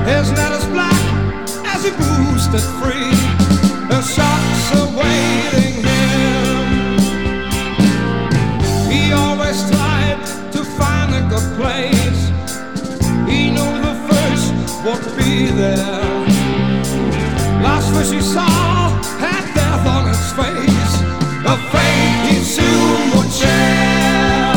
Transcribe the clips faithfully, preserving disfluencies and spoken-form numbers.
His net as black as he boosted free. The sharks awaiting him. He always tried to find a good place. He knew the fish would be there. Last fish he saw had death on its face, a fate he soon would share.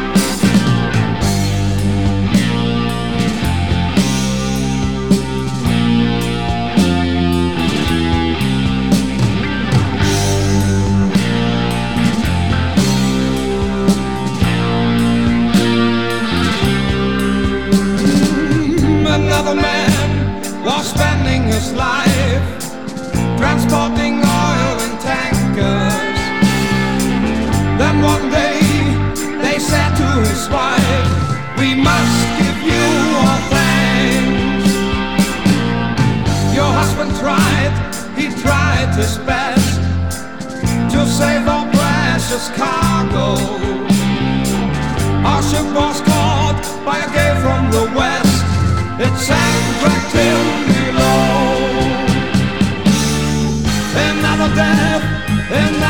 Another man was spending his life transporting oil in tankers. Then one day they said to his wife, "We must give you our thanks. Your husband tried, he tried his best to save our precious cargo. Our ship was caught by a gale from the west. It sank, dragged him below. Another death, another